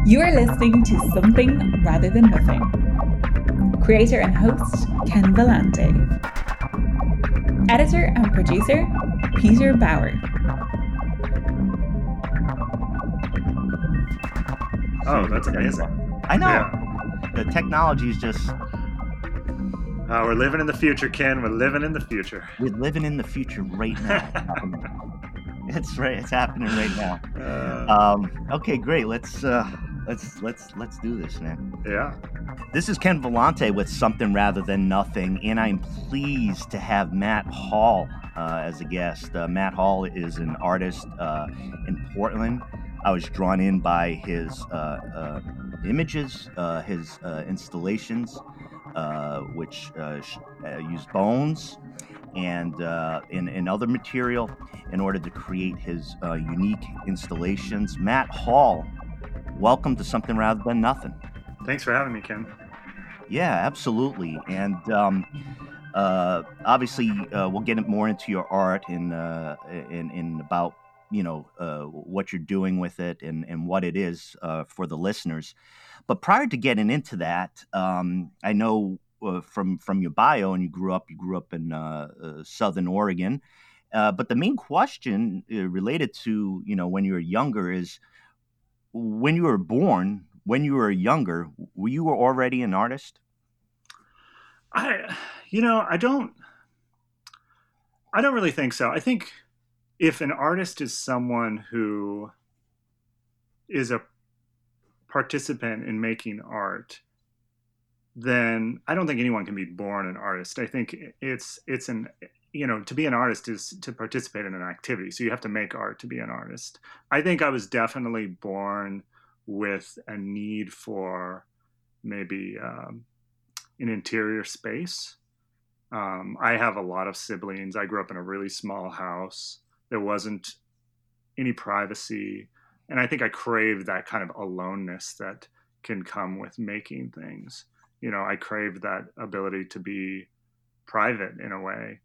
You are listening to Something Rather Than Nothing. Creator and host, Ken Vellante. Editor and producer, Peter Bauer. Oh, that's amazing. I know. Yeah. The technology is just... we're living in the future, Ken. We're living in the future. We're living in the future right now. It's right. It's happening right now. Okay, great. Let's do this, man. Yeah. This is Ken Vellante with Something Rather Than Nothing, and I'm pleased to have Matt Hall as a guest. Matt Hall is an artist in Portland. I was drawn in by his images, his installations, which use bones and other material in order to create his unique installations. Matt Hall, welcome to Something Rather Than Nothing. Thanks for having me, Ken. Yeah, absolutely. And obviously, we'll get more into your art and about what you're doing with it and what it is for the listeners. But prior to getting into that, I know from your bio, and you grew up in Southern Oregon. But the main question related to when you were younger is, when you were born, when you were younger, were you already an artist? I don't really think so. I think if an artist is someone who is a participant in making art, then I don't think anyone can be born an artist. I think to be an artist is to participate in an activity. So you have to make art to be an artist. I think I was definitely born with a need for maybe an interior space. I have a lot of siblings. I grew up in a really small house. There wasn't any privacy. And I think I craved that kind of aloneness that can come with making things. I craved that ability to be private in a way,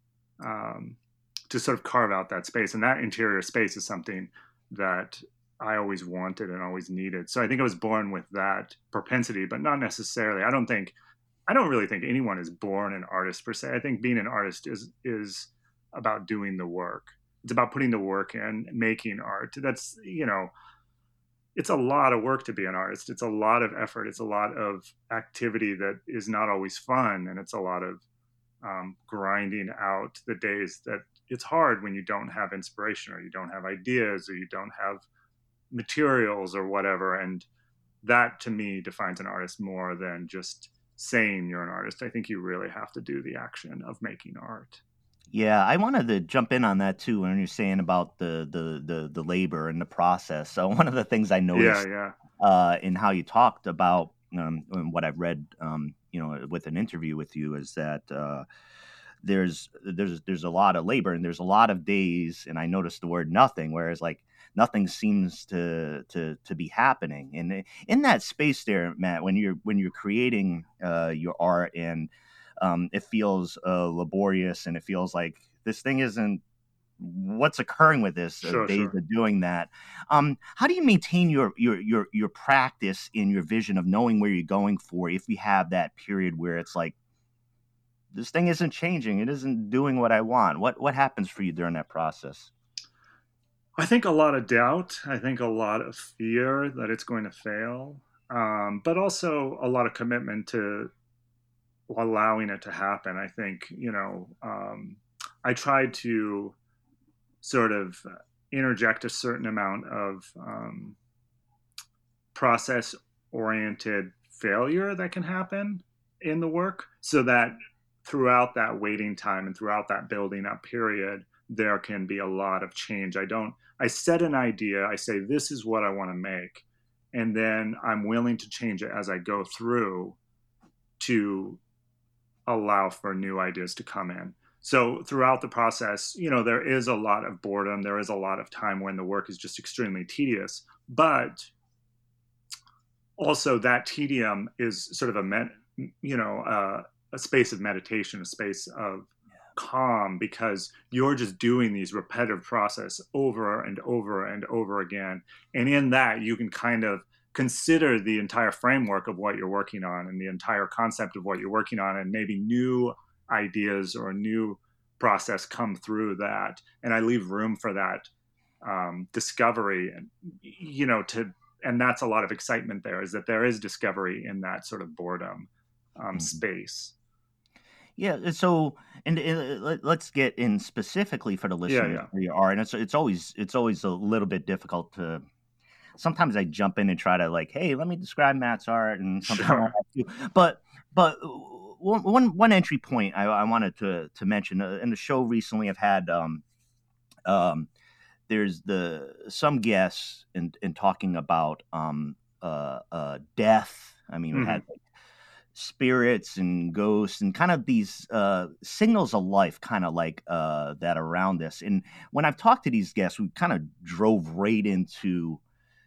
to sort of carve out that space. And that interior space is something that I always wanted and always needed. So I think I was born with that propensity, but not necessarily. I don't really think anyone is born an artist per se. I think being an artist is about doing the work. It's about putting the work in, making art. That's, it's a lot of work to be an artist. It's a lot of effort. It's a lot of activity that is not always fun. And it's a lot of grinding out the days that it's hard when you don't have inspiration, or you don't have ideas, or you don't have materials or whatever. And that, to me, defines an artist more than just saying you're an artist. I think you really have to do the action of making art. Yeah, I wanted to jump in on that too when you're saying about the labor and the process. So one of the things I noticed in how you talked about and what I've read with an interview with you is that there's a lot of labor and there's a lot of days, and I noticed the word nothing, whereas like nothing seems to be happening. And in that space there, Matt, when you're creating your art, and it feels laborious, and it feels like this thing isn't what's occurring with this days of doing that. How do you maintain your practice in your vision of knowing where you're going for, if you have that period where it's like, this thing isn't changing, it isn't doing what I want? What happens for you during that process? I think a lot of doubt. I think a lot of fear that it's going to fail, but also a lot of commitment to allowing it to happen. I think, I tried to sort of interject a certain amount of process-oriented failure that can happen in the work, so that throughout that waiting time and throughout that building up period, there can be a lot of change. I set an idea, I say, this is what I want to make, and then I'm willing to change it as I go through to allow for new ideas to come in. So throughout the process, there is a lot of boredom. There is a lot of time when the work is just extremely tedious, but also that tedium is sort of a space of meditation, a space of calm, because you're just doing these repetitive process over and over and over again. And in that, you can kind of consider the entire framework of what you're working on and the entire concept of what you're working on, and maybe new ideas or new process come through that. And I leave room for that discovery, and and that's a lot of excitement there, is that there is discovery in that sort of boredom space. Yeah. So, and let's get in specifically for the listeners where you are, and it's always a little bit difficult to. Sometimes I jump in and try to like, hey, let me describe Matt's art, and sometimes I have to. But one entry point I wanted to mention in the show recently, I've had there's some guests in talking about death. I mean, we had like spirits and ghosts and kind of these signals of life, kind of like that around this. And when I've talked to these guests, we kind of drove right into,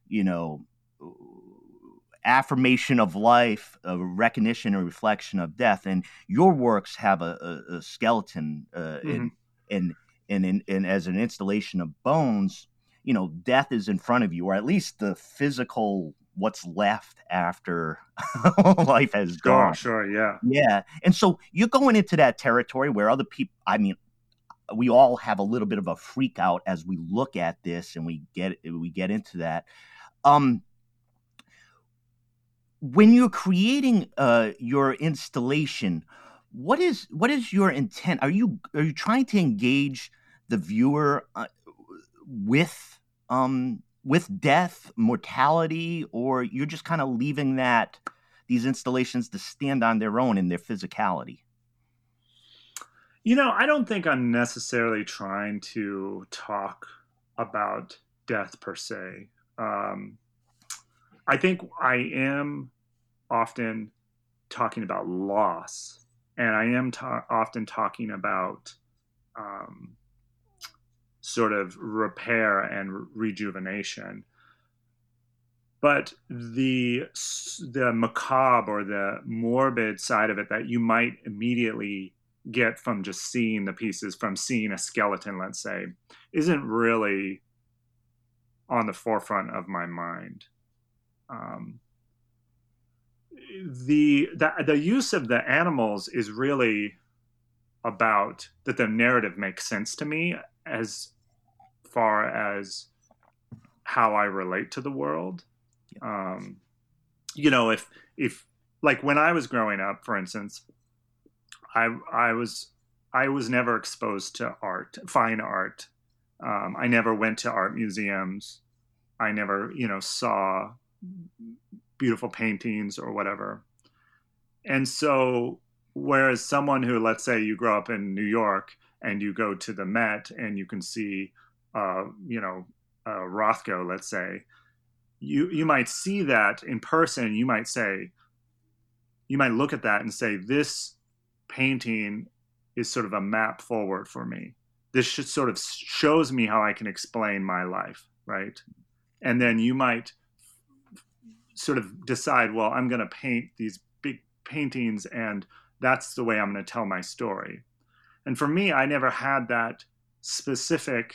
affirmation of life, a recognition and reflection of death. And your works have a skeleton and as an installation of bones, death is in front of you, or at least the physical what's left after life has gone. Sure, yeah. Yeah. And so you're going into that territory where other people, I mean, we all have a little bit of a freak out as we look at this and we get into that. When you're creating your installation, what is your intent? Are you trying to engage the viewer with death, mortality, or you're just kind of leaving these installations to stand on their own in their physicality? I don't think I'm necessarily trying to talk about death per se. I think I am often talking about loss, and I am often talking about sort of repair and rejuvenation. But the macabre or the morbid side of it that you might immediately get from just seeing the pieces, from seeing a skeleton, let's say, isn't really on the forefront of my mind. The use of the animals is really about that the narrative makes sense to me as far as how I relate to the world. If like when I was growing up, for instance, I was never exposed to fine art. I never went to art museums. I never, saw beautiful paintings or whatever. And so, whereas someone who, let's say you grow up in New York and you go to the Met and you can see, Rothko, let's say, you might see that in person. You might look at that and say, this painting is sort of a map forward for me. This sort of shows me how I can explain my life, right? And then you might sort of decide, well, I'm going to paint these big paintings and that's the way I'm going to tell my story. And for me, I never had that specific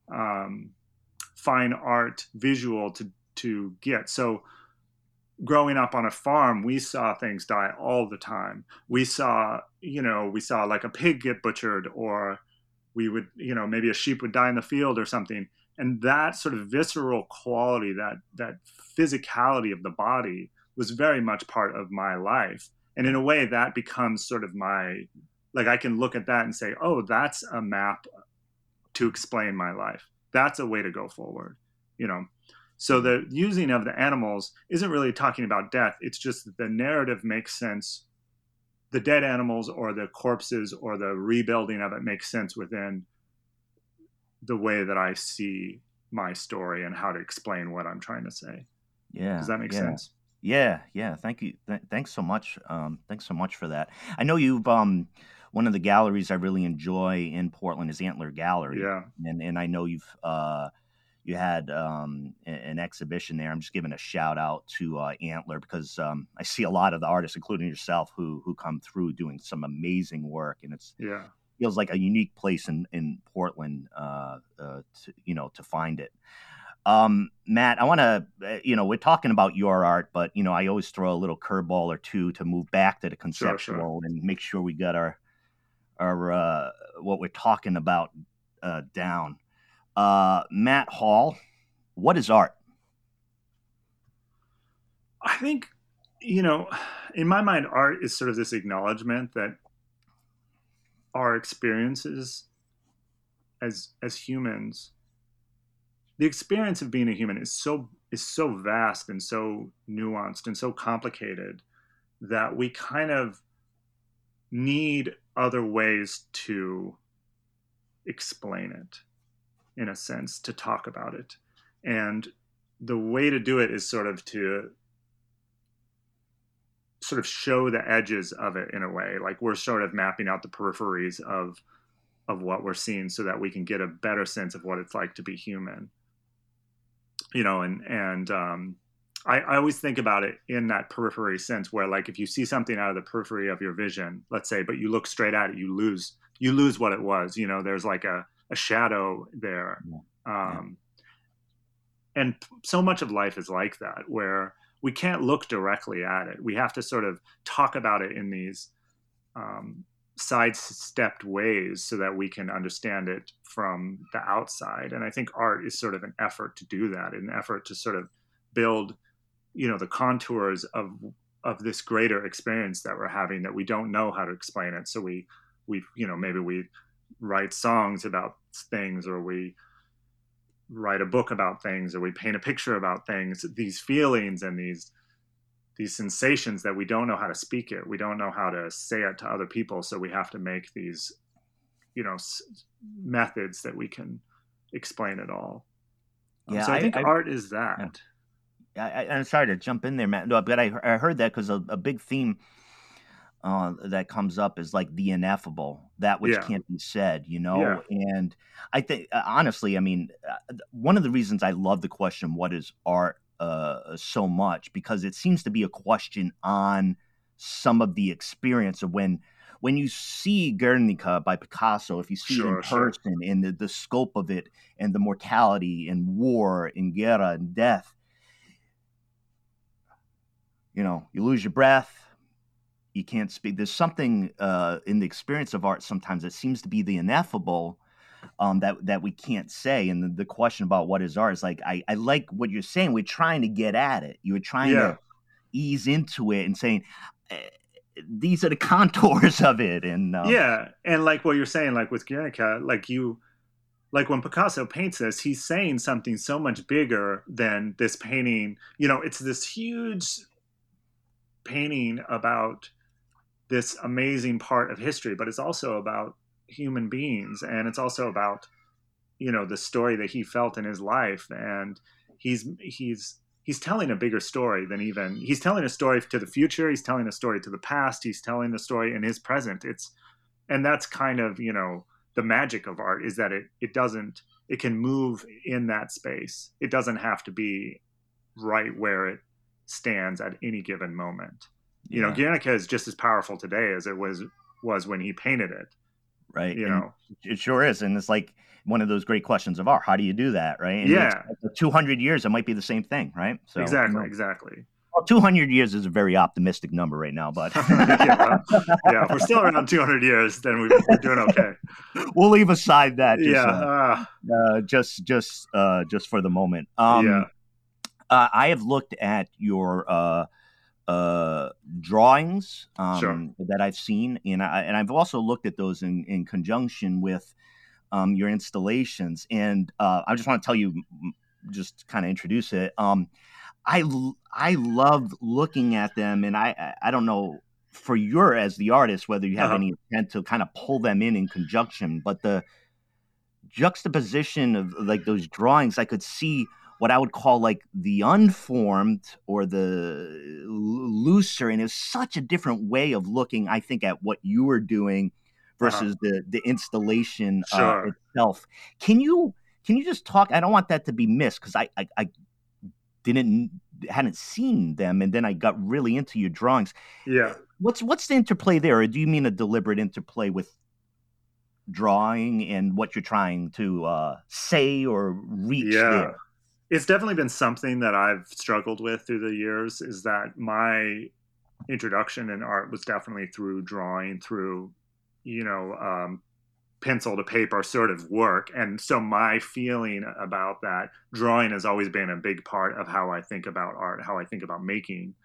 fine art visual to get. So growing up on a farm, we saw things die all the time. We saw like a pig get butchered, or we would, maybe a sheep would die in the field or something. And that sort of visceral quality, that physicality of the body was very much part of my life. And in a way that becomes sort of I can look at that and say, oh, that's a map to explain my life. That's a way to go forward, So the using of the animals isn't really talking about death. It's just that the narrative makes sense. The dead animals or the corpses or the rebuilding of it makes sense within the way that I see my story and how to explain what I'm trying to say. Yeah. Does that make sense? Yeah. Thank you. Thanks so much. Thanks so much for that. I know you've one of the galleries I really enjoy in Portland is Antler Gallery. Yeah. And I know you've you had an exhibition there. I'm just giving a shout out to Antler because I see a lot of the artists, including yourself, who come through doing some amazing work, and feels like a unique place in Portland to find it. Matt, I want to, we're talking about your art, but, I always throw a little curveball or two to move back to the conceptual Sure. and make sure we got our what we're talking about down. Matt Hall, what is art? I think, in my mind, art is sort of this acknowledgement that our experiences as humans, the experience of being a human is so vast and so nuanced and so complicated that we kind of need other ways to explain it, in a sense, to talk about it. And the way to do it is sort of to show the edges of it, in a way, like we're sort of mapping out the peripheries of what we're seeing so that we can get a better sense of what it's like to be human. I always think about it in that periphery sense, where, like, if you see something out of the periphery of your vision, let's say, but you look straight at it, you lose what it was. There's like a shadow there. And so much of life is like that, where we can't look directly at it. We have to sort of talk about it in these sidestepped ways so that we can understand it from the outside. And I think art is sort of an effort to do that, an effort to sort of build, the contours of this greater experience that we're having, that we don't know how to explain it. So we maybe we write songs about things, or we write a book about things, or we paint a picture about things, these feelings and these sensations that we don't know how to speak it. We don't know how to say it to other people. So we have to make these, methods that we can explain it all. Yeah, so I think art is that. I'm sorry to jump in there, Matt, but I heard that because a big theme that comes up is like the ineffable, that which can't be said, And I think, honestly, I mean, one of the reasons I love the question, what is art, so much, because it seems to be a question on some of the experience of when you see Guernica by Picasso, if you see it in person, and the scope of it, and the mortality and war and guerra and death, you lose your breath. You can't speak. There's something in the experience of art sometimes that seems to be the ineffable, that we can't say. And the question about what is art is like, I like what you're saying. We're trying to get at it. You were trying to ease into it and saying, these are the contours of it. And and like what you're saying, like with Guernica, like when Picasso paints this, he's saying something so much bigger than this painting. It's this huge painting about this amazing part of history, but it's also about human beings, and it's also about the story that he felt in his life, and he's telling a bigger story than even he's telling a story to the future, he's telling a story to the past, he's telling the story in his present. And that's kind of the magic of art, is that it can move in that space. It doesn't have to be right where it stands at any given moment. Guernica is just as powerful today as it was when he painted it. Right. It sure is. And it's like one of those great questions of art. How do you do that? Right. And 200 years, it might be the same thing. Right. So Exactly. Well, 200 years is a very optimistic number right now, but if we're still around 200 years, then we're doing okay. We'll leave aside that. Just for the moment. I have looked at your drawings that I've seen, and I've also looked at those in conjunction with your installations. And I just want to tell you, just kind of introduce it. I love looking at them, and I don't know for as the artist whether you have any intent to kind of pull them in conjunction, but the juxtaposition of like those drawings, I could see what I would call like the unformed or the looser, and it's such a different way of looking, I think, at what you were doing versus the installation itself. Can you just talk? I don't want that to be missed, because I hadn't seen them, and then I got really into your drawings. What's the interplay there, or do you mean a deliberate interplay with drawing and what you're trying to say or reach there? It's definitely been something that I've struggled with through the years, is that my introduction in art was definitely through drawing, through, pencil to paper sort of work. And so my feeling about that, drawing has always been a big part of how I think about art, how I think about making.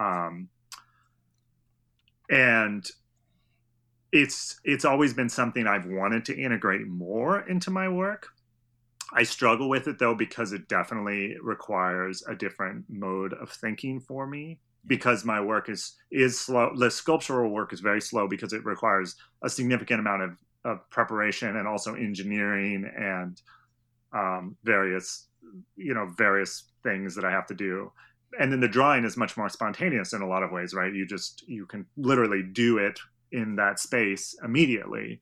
And it's always been something I've wanted to integrate more into my work. I struggle with it though, because it definitely requires a different mode of thinking for me, because my work is slow. The sculptural work is very slow because it requires a significant amount of preparation, and also engineering, and various things that I have to do. And then the drawing is much more spontaneous in a lot of ways, right? You can literally do it in that space immediately.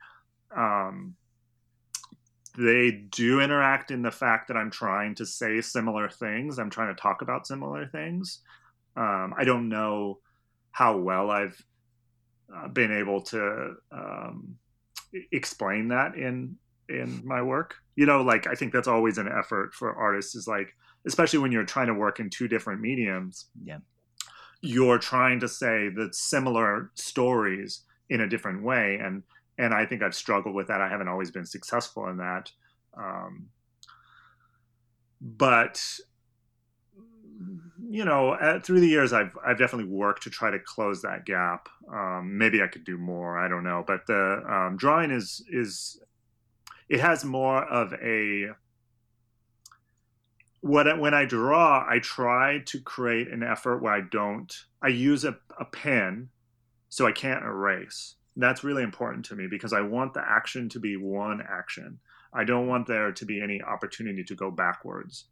They do interact in the fact that I'm trying to say similar things. I'm trying to talk about similar things. I don't know how well I've been able to explain that in my work. I think that's always an effort for artists, is like, especially when you're trying to work in two different mediums. Yeah. You're trying to say the similar stories in a different way. And I think I've struggled with that. I haven't always been successful in that. But through the years, I've definitely worked to try to close that gap. Maybe I could do more. I don't know. But the drawing it has more of a, when I draw, I try to create an effort where I use a pen, so I can't erase. That's really important to me, because I want the action to be one action. I don't want there to be any opportunity to go backwards.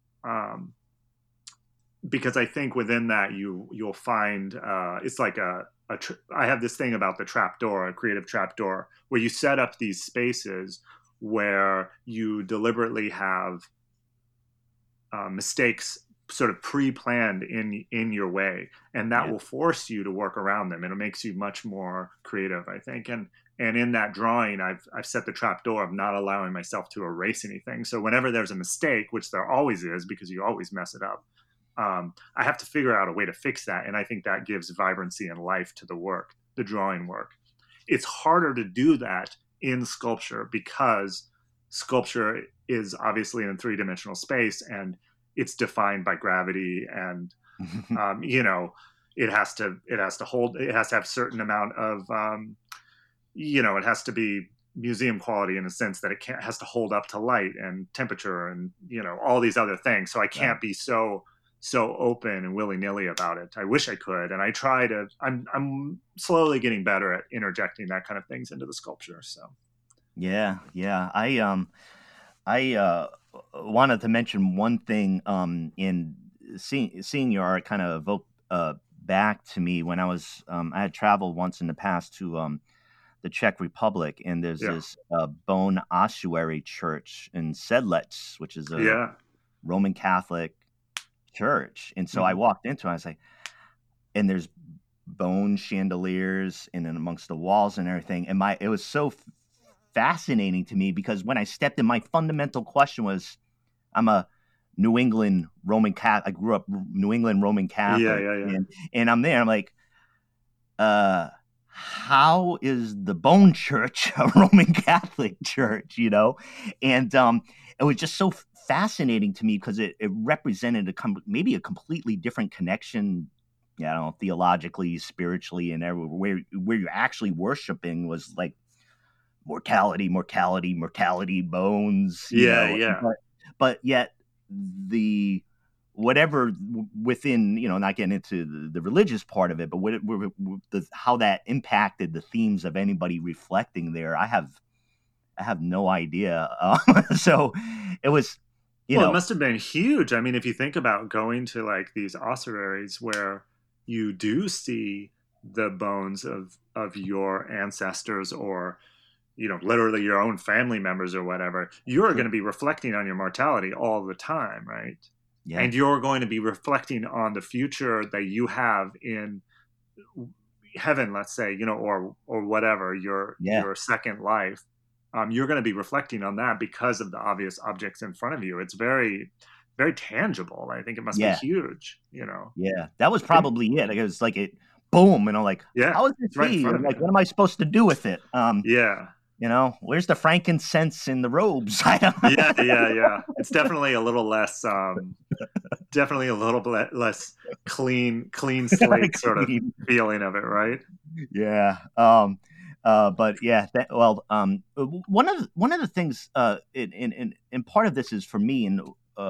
Because I think within that you'll find it's like I have this thing about the trapdoor, a creative trapdoor, where you set up these spaces where you deliberately have mistakes sort of pre-planned in your way, and that will force you to work around them, and it makes you much more creative, I think. And in that drawing, I've set the trapdoor of not allowing myself to erase anything. So whenever there's a mistake, which there always is, because you always mess it up, I have to figure out a way to fix that. And I think that gives vibrancy and life to the work, the drawing work. It's harder to do that in sculpture, because sculpture is obviously in three-dimensional space, and it's defined by gravity, and it has to have certain amount of it has to be museum quality, in a sense that has to hold up to light and temperature, and all these other things. So I can't be so open and willy-nilly about it. I wish I could, and I try to. I'm slowly getting better at interjecting that kind of things into the sculpture. So yeah. I wanted to mention one thing in seeing your art kind of evoked back to me when I had traveled once in the past to the Czech Republic, and there's this bone ossuary church in Sedlec, which is a Roman Catholic church. And so I walked into it, I was like, and there's bone chandeliers and then amongst the walls and everything. And it was so fascinating to me, because when I stepped in, my fundamental question was, I'm a New England Roman Catholic. I grew up New England Roman Catholic. And I'm there. I'm like, how is the Bone Church a Roman Catholic church, And it was just so fascinating to me, because it represented maybe a completely different connection, theologically, spiritually, and everywhere, where you're actually worshiping was like mortality, bones. But yet the whatever within, not getting into the religious part of it, but how that impacted the themes of anybody reflecting there, I have no idea. So it was, it must have been huge. I mean, if you think about going to like these ossuaries where you do see the bones of your ancestors, or literally your own family members or whatever, you're going to be reflecting on your mortality all the time, right? Yeah. And you're going to be reflecting on the future that you have in heaven, let's say, or whatever, your second life. You're going to be reflecting on that because of the obvious objects in front of you. It's very, very tangible. I think it must be huge, you know. Yeah, that was probably it. Like, it was like it, boom, and I'm like, yeah, how is this right in front of like, me. what am I supposed to do with it? Yeah. You know, where's the frankincense in the robes? Yeah. It's definitely a little less, definitely a little bit less clean slate sort of feeling of it, right? Yeah. But yeah, one of the things, and part of this is for me, and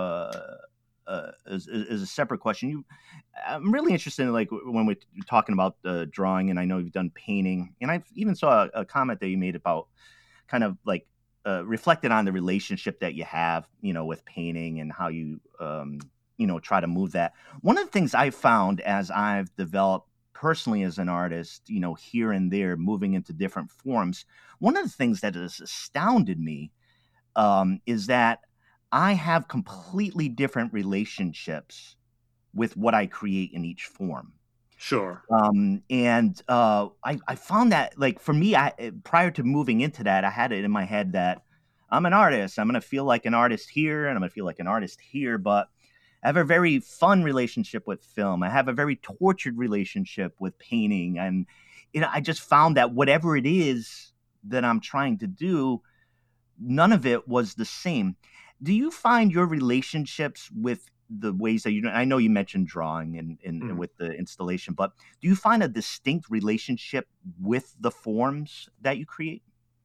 is a separate question. I'm really interested in, like, when we're talking about drawing, and I know you've done painting, and I even saw a comment that you made about kind of like reflected on the relationship that you have, you know, with painting and how you, you know, try to move that. One of the things I found as I've developed personally as an artist, you know, here and there, moving into different forms, one of the things that has astounded me is that I have completely different relationships with what I create in each form. Sure. And I found that, like, for me, prior to moving into that, I had it in my head that I'm an artist. I'm going to feel like an artist here, and I'm going to feel like an artist here. But I have a very fun relationship with film. I have a very tortured relationship with painting. And, you know, I just found that whatever it is that I'm trying to do, none of it was the same. Do you find your relationships with the ways that I know you mentioned drawing and with the installation, but do you find a distinct relationship with the forms that you create?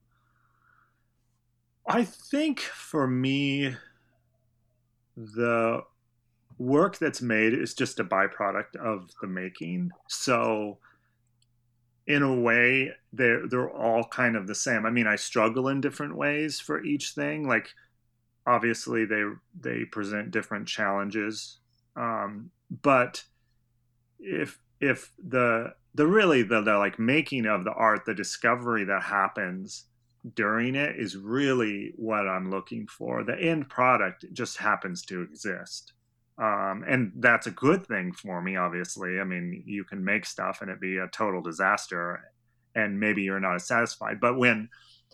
I think for me, the work that's made is just a byproduct of the making. So in a way, they're all kind of the same. I mean, I struggle in different ways for each thing. Like, obviously they present different challenges, but if the really the like making of the art, the discovery that happens during it is really what I'm looking for. The end product just happens to exist, and that's a good thing for me. Obviously, I mean, you can make stuff and it be a total disaster, and maybe you're not as satisfied. But when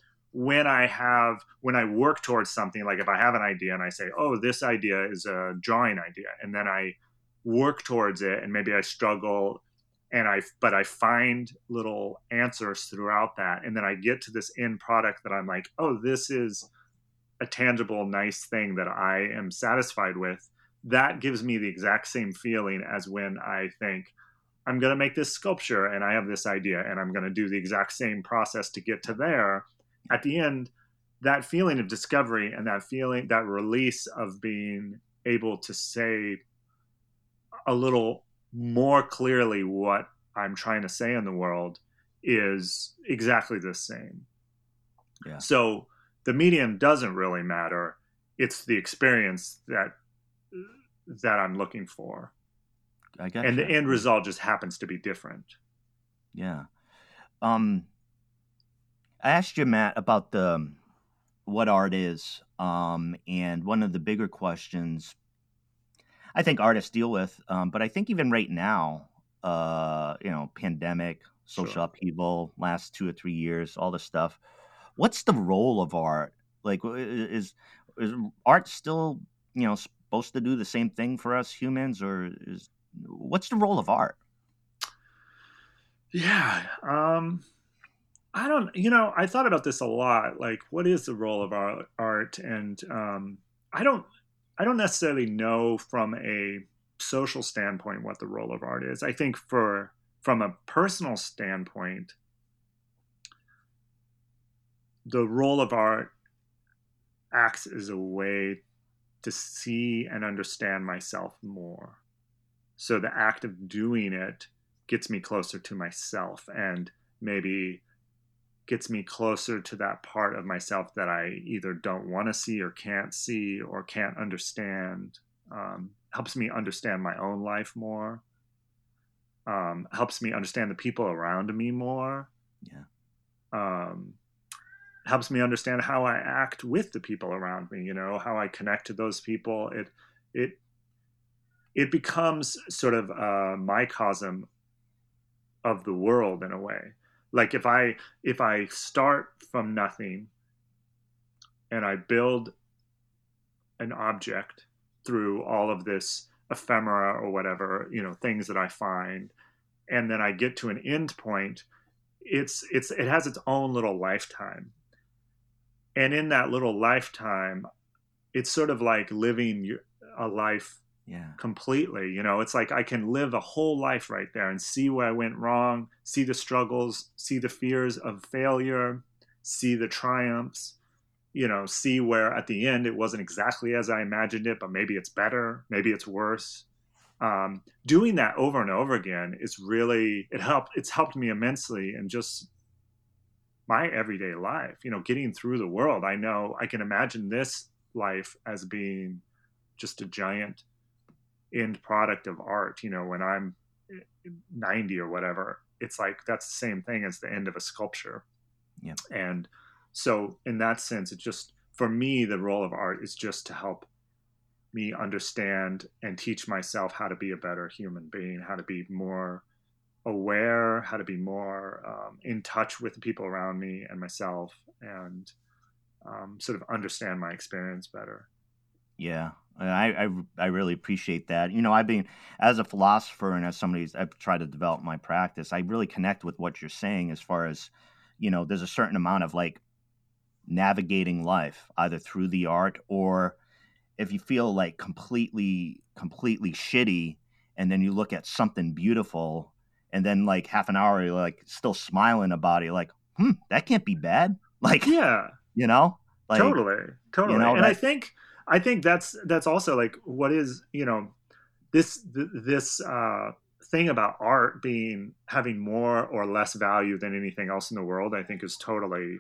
I work towards something, like if I have an idea and I say, oh, this idea is a drawing idea, and then I work towards it, and maybe I struggle, but I find little answers throughout that, and then I get to this end product that I'm like, oh, this is a tangible, nice thing that I am satisfied with. That gives me the exact same feeling as when I think, I'm going to make this sculpture and I have this idea and I'm going to do the exact same process to get to there. At the end, that feeling of discovery and that feeling, that release of being able to say a little more clearly what I'm trying to say in the world, is exactly the same. Yeah. So the medium doesn't really matter. It's the experience that I'm looking for. I got and you. The end result just happens to be different. Yeah. I asked you, Matt, about what art is, and one of the bigger questions I think artists deal with, but I think even right now, you know, pandemic, social upheaval, last 2 or 3 years, all this stuff. What's the role of art? Like, is art still, you know, supposed to do the same thing for us humans, or what's the role of art? Yeah. I don't, I thought about this a lot. Like, what is the role of art? And I don't necessarily know from a social standpoint what the role of art is. I think from a personal standpoint, the role of art acts as a way to see and understand myself more. So the act of doing it gets me closer to myself, and maybe gets me closer to that part of myself that I either don't want to see or can't understand. Helps me understand my own life more. Helps me understand the people around me more. Yeah. Helps me understand how I act with the people around me, how I connect to those people. It becomes sort of a microcosm of the world in a way. Like, if I start from nothing and I build an object through all of this ephemera or whatever, things that I find, and then I get to an end point. It has its own little lifetime, and in that little lifetime, it's sort of like living a life completely. It's like I can live a whole life right there and see where I went wrong, see the struggles, see the fears of failure, see the triumphs, see where at the end it wasn't exactly as I imagined it, but maybe it's better, maybe it's worse. Doing that over and over again is really, it's helped me immensely in just my everyday life, getting through the world. I know I can imagine this life as being just a giant end product of art. When I'm 90 or whatever, it's like that's the same thing as the end of a sculpture. Yeah. And so in that sense, it's just, for me, the role of art is just to help me understand and teach myself how to be a better human being, how to be more aware, how to be more in touch with the people around me and myself, and sort of understand my experience better. Yeah, I really appreciate that. I've been, as a philosopher and as somebody who's, I've tried to develop my practice, I really connect with what you're saying as far as, there's a certain amount of like navigating life either through the art, or if you feel like completely shitty and then you look at something beautiful and then like half an hour you're like still smiling about it, you're like, that can't be bad. Like, yeah, like, totally. And I think that's also like what is, this thing about art having more or less value than anything else in the world, I think is totally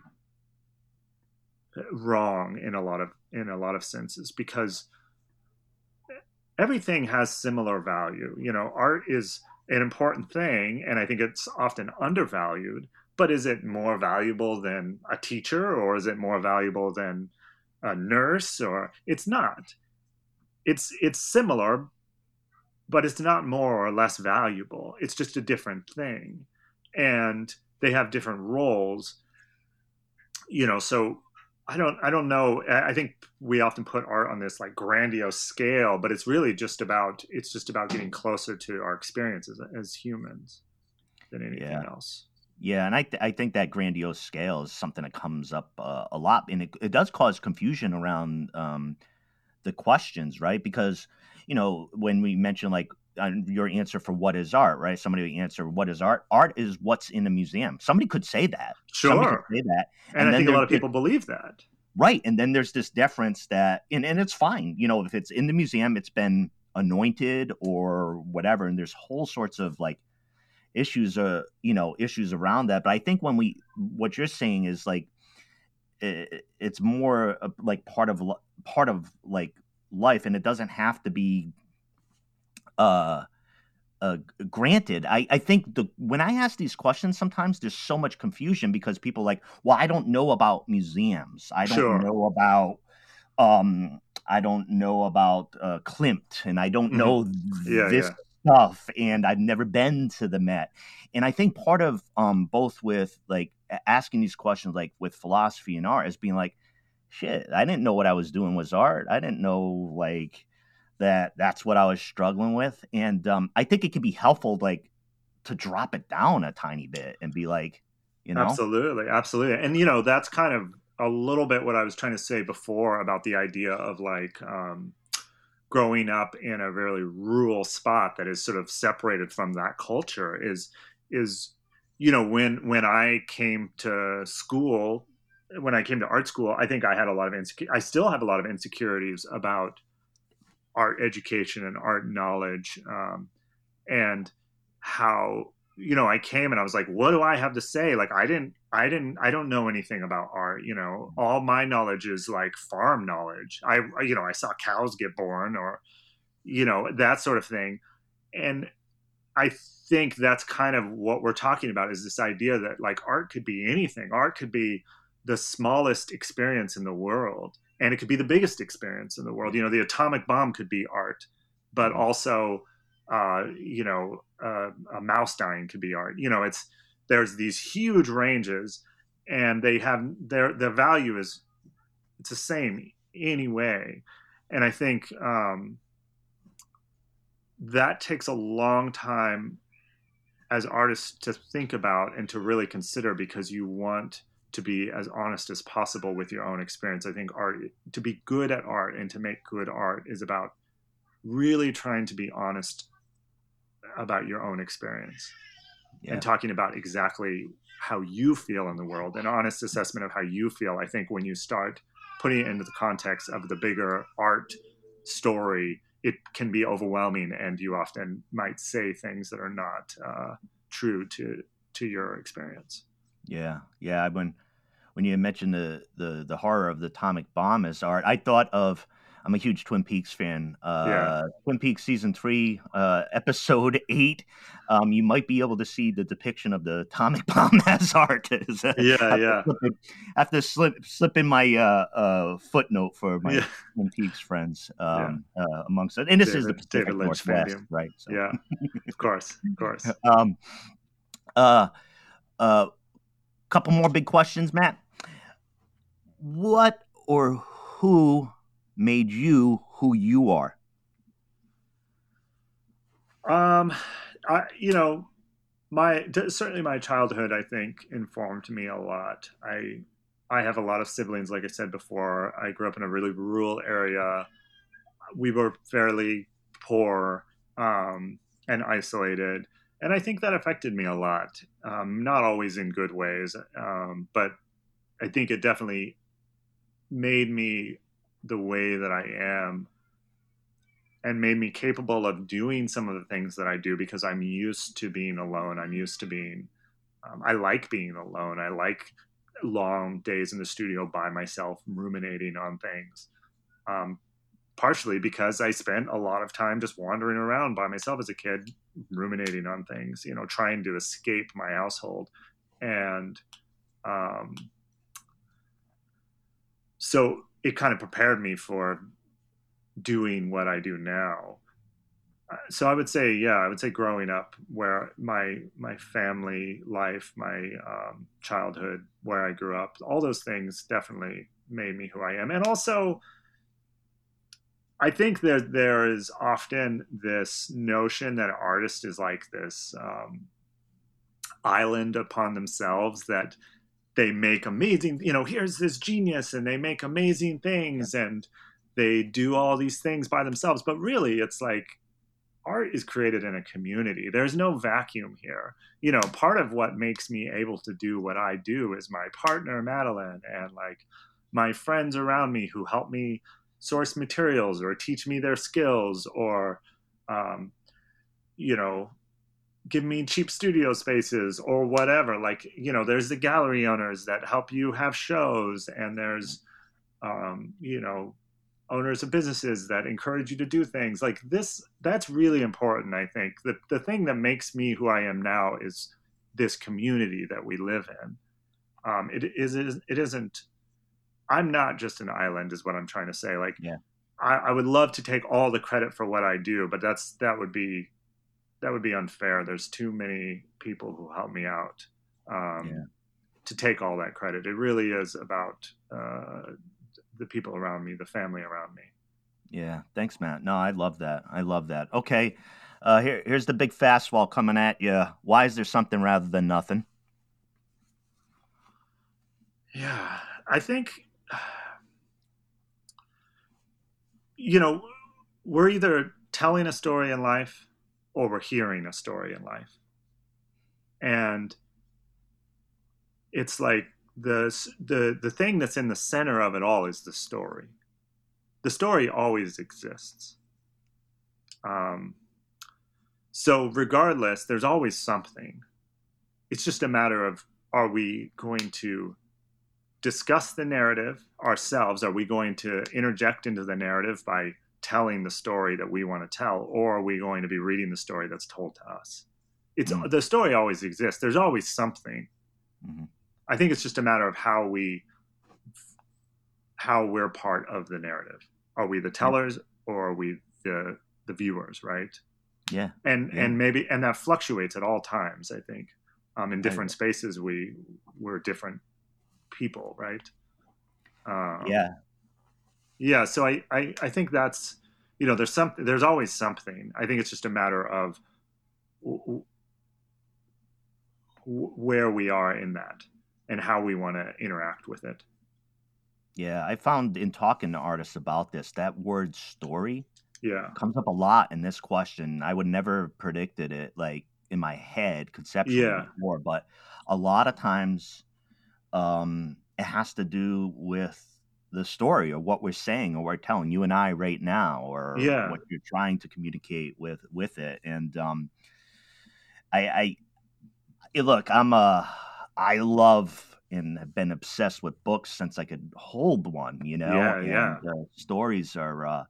wrong in a lot of senses, because everything has similar value. Art is an important thing, and I think it's often undervalued, but is it more valuable than a teacher, or is it more valuable than a nurse? Or it's not. It's similar, but it's not more or less valuable. It's just a different thing, and they have different roles. So I don't know. I think we often put art on this like grandiose scale, but it's really just about getting closer to our experiences as humans than anything else. Yeah, and I think that grandiose scale is something that comes up a lot, and it does cause confusion around the questions, right? Because when we mention like your answer for what is art, right? Somebody would answer, what is art? Art is what's in a museum. Somebody could say that. Sure. Somebody could say that. And I think a lot of people believe that. Right. And then there's this deference that, and it's fine. If it's in the museum, it's been anointed or whatever. And there's whole sorts of like issues around that. But I think what you're saying is like, it's more like part of like life, and it doesn't have to be granted. I think when I ask these questions, sometimes there's so much confusion because people are like, well, I don't know about museums. I don't know about Klimt, and I don't know this stuff, and I've never been to the Met. And I think part of both with like asking these questions, like with philosophy and art, is being like, shit, I didn't know what I was doing was art. I didn't know like that's what I was struggling with. And I think it can be helpful like to drop it down a tiny bit and be like, Absolutely. And that's kind of a little bit what I was trying to say before about the idea of like growing up in a very rural spot that is sort of separated from that culture is when I came to school, when I came to art school, I think I had I still have a lot of insecurities about art education and art knowledge, and how I came and I was like, what do I have to say? Like I don't know anything about art. All my knowledge is like farm knowledge. I saw cows get born, or that sort of thing. And I think that's kind of what we're talking about, is this idea that like art could be anything. Art could be the smallest experience in the world, and it could be the biggest experience in the world. The atomic bomb could be art, but also, a mouse dying could be art. There's these huge ranges, and they have their value it's the same anyway. And I think that takes a long time as artists to think about and to really consider, because you want to be as honest as possible with your own experience. I think art, to be good at art and to make good art, is about really trying to be honest about your own experience and talking about exactly how you feel in the world, an honest assessment of how you feel. I think when you start putting it into the context of the bigger art story, it can be overwhelming, and you often might say things that are not true to your experience. Yeah. When you mentioned the horror of the atomic bomb as art, I thought of, I'm a huge Twin Peaks fan. Twin Peaks season 3, episode 8. You might be able to see the depiction of the atomic bomb as art. I have to slip in my footnote for my Twin Peaks friends amongst it. And this is the Pacific Northwest, right? So. Yeah, of course. Couple more big questions, Matt. What or who made you who you are? Certainly my childhood, I think, informed me a lot. I have a lot of siblings, like I said before. I grew up in a really rural area. We were fairly poor and isolated. And I think that affected me a lot, not always in good ways, but I think it definitely made me the way that I am and made me capable of doing some of the things that I do, because I'm used to being alone. I'm used to being, I like being alone. I like long days in the studio by myself, ruminating on things. Partially because I spent a lot of time just wandering around by myself as a kid, ruminating on things, trying to escape my household. And so it kind of prepared me for doing what I do now. So I would say growing up, where my family life, my childhood, where I grew up, all those things definitely made me who I am. And also, I think that there is often this notion that an artist is like this island upon themselves, that they make amazing, here's this genius, and they make amazing things, and they do all these things by themselves. But really, it's like art is created in a community. There's no vacuum here. Part of what makes me able to do what I do is my partner, Madeline, and like my friends around me who help me source materials or teach me their skills, or, give me cheap studio spaces or whatever. Like, there's the gallery owners that help you have shows, and there's, owners of businesses that encourage you to do things like this. That's really important. I think the thing that makes me who I am now is this community that we live in. It isn't, I'm not just an island, is what I'm trying to say. Like, I would love to take all the credit for what I do, but that would be unfair. There's too many people who help me out to take all that credit. It really is about the people around me, the family around me. Yeah. Thanks, Matt. No, I love that. Okay. Here's the big fastball coming at you. Why is there something rather than nothing? Yeah, I think, we're either telling a story in life or we're hearing a story in life. And it's like the thing that's in the center of it all is the story. The story always exists. So regardless, there's always something. It's just a matter of, are we going to discuss the narrative ourselves? Are we going to interject into the narrative by telling the story that we want to tell, or are we going to be reading the story that's told to us? The story always exists. There's always something. Mm-hmm. I think it's just a matter of how we're part of the narrative. Are we the tellers, or are we the viewers, right? Yeah. And maybe that fluctuates at all times, I think. In different spaces we're different people, right? Yeah. So I think that's, there's always something. I think it's just a matter of where we are in that and how we want to interact with it. Yeah, I found in talking to artists about this, that word story comes up a lot in this question. I would never predicted it like in my head conceptually before, but a lot of times it has to do with the story or what we're saying or we're telling you and I right now, or what you're trying to communicate with it. And I look, I love and have been obsessed with books since I could hold one, stories are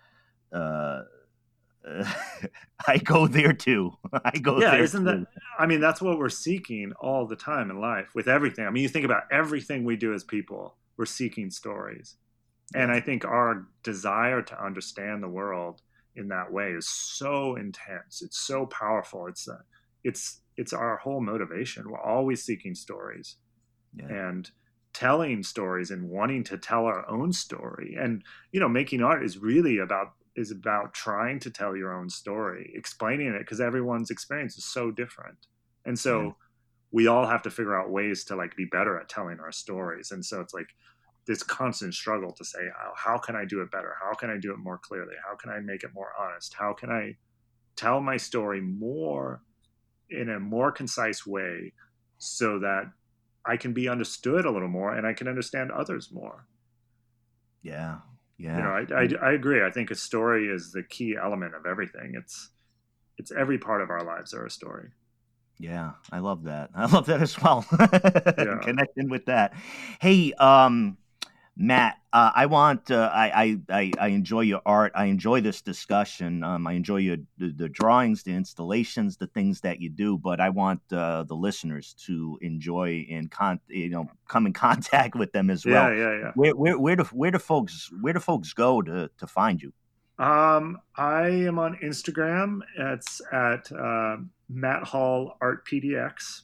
I go there too. Isn't that, I mean, that's what we're seeking all the time in life with everything. I mean, you think about everything we do as people, we're seeking stories. And I think our desire to understand the world in that way is so intense. It's so powerful. It's our whole motivation. We're always seeking stories and telling stories and wanting to tell our own story. And, making art is really about trying to tell your own story, explaining it, because everyone's experience is so different. And so we all have to figure out ways to like be better at telling our stories. And so it's like this constant struggle to say, how can I do it better? How can I do it more clearly? How can I make it more honest? How can I tell my story more in a more concise way so that I can be understood a little more and I can understand others more? Yeah. I agree. I think a story is the key element of everything. It's every part of our lives are a story. Yeah, I love that. I love that as well. Connecting with that. Hey, Matt, I enjoy your art. I enjoy this discussion. I enjoy the drawings, the installations, the things that you do. But I want the listeners to enjoy and come in contact with them as well. Yeah. Where do folks go to find you? I am on Instagram. It's at Matt Hall Art PDX.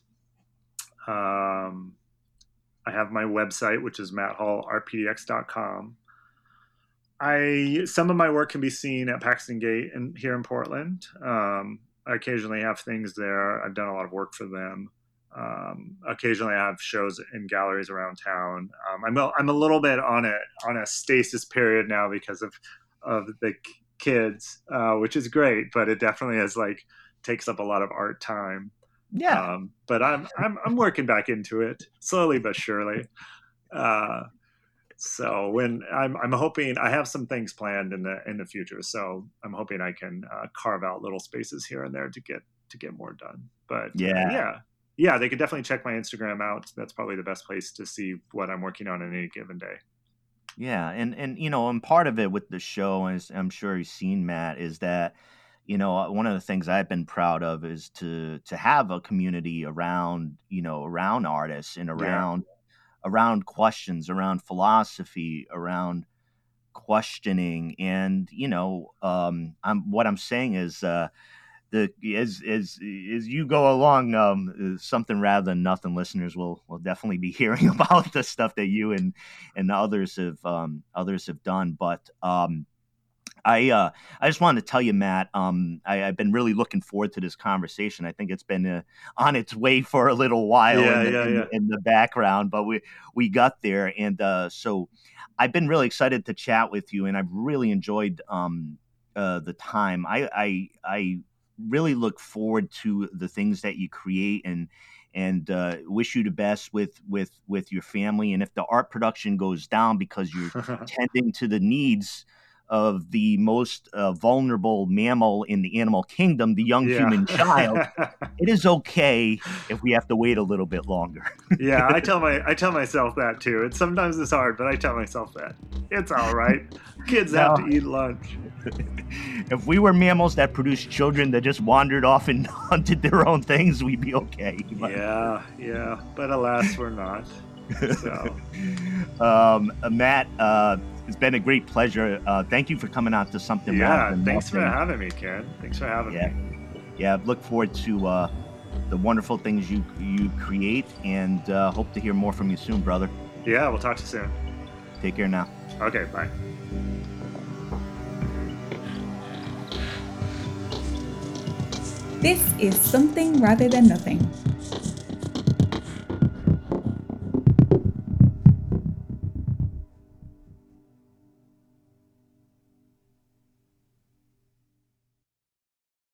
I have my website, which is matthallartpdx.com. Some of my work can be seen at Paxton Gate here in Portland. I occasionally have things there. I've done a lot of work for them. Occasionally I have shows in galleries around town. I'm a little bit on a stasis period now because of the kids, which is great, but it definitely takes up a lot of art time. Yeah. But I'm working back into it slowly but surely. So when I'm hoping, I have some things planned in the future. So I'm hoping I can carve out little spaces here and there to get more done. But yeah, they could definitely check my Instagram out. That's probably the best place to see what I'm working on any given day. Yeah. And part of it with the show, as I'm sure you've seen, Matt, is that, one of the things I've been proud of is to have a community around artists and around questions, around philosophy, around questioning. And, what I'm saying is, as you go along, something rather than nothing, listeners will definitely be hearing about the stuff that you and others have done. But, I just wanted to tell you, Matt, I've been really looking forward to this conversation. I think it's been on its way for a little while in the background, but we got there. And so I've been really excited to chat with you, and I've really enjoyed the time. I really look forward to the things that you create and wish you the best with your family. And if the art production goes down because you're tending to the needs of the most vulnerable mammal in the animal kingdom, the young human child, it is okay if we have to wait a little bit longer. Yeah, I tell myself that too. Sometimes it's hard, but I tell myself that it's all right. Kids have to eat lunch. If we were mammals that produced children that just wandered off and hunted their own things, we'd be okay. But... Yeah, but alas, we're not. So, Matt, it's been a great pleasure. Thank you for coming out to Something. Yeah, thanks for having me, Ken. Thanks for having me. Yeah, look forward to the wonderful things you create, and hope to hear more from you soon, brother. Yeah, we'll talk to you soon. Take care now. Okay, bye. This is Something Rather Than Nothing,